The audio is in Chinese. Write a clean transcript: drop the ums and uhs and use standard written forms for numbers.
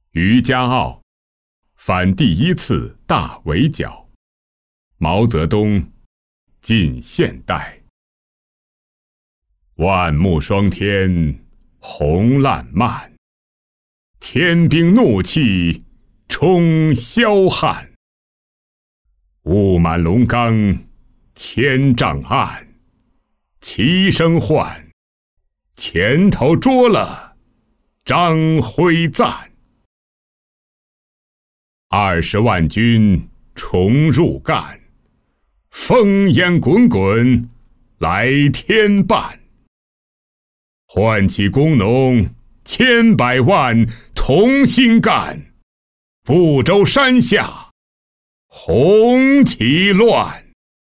于家傲，反第一次大围剿。毛泽东，近现代。万木霜天，红烂漫，天兵怒气，冲霄汉。雾满龙冈，千丈暗，齐声唤，前头捉了张辉赞。20万军重入赣，烽烟滚滚来天半。唤起工农千百万同心干，不周山下红旗乱。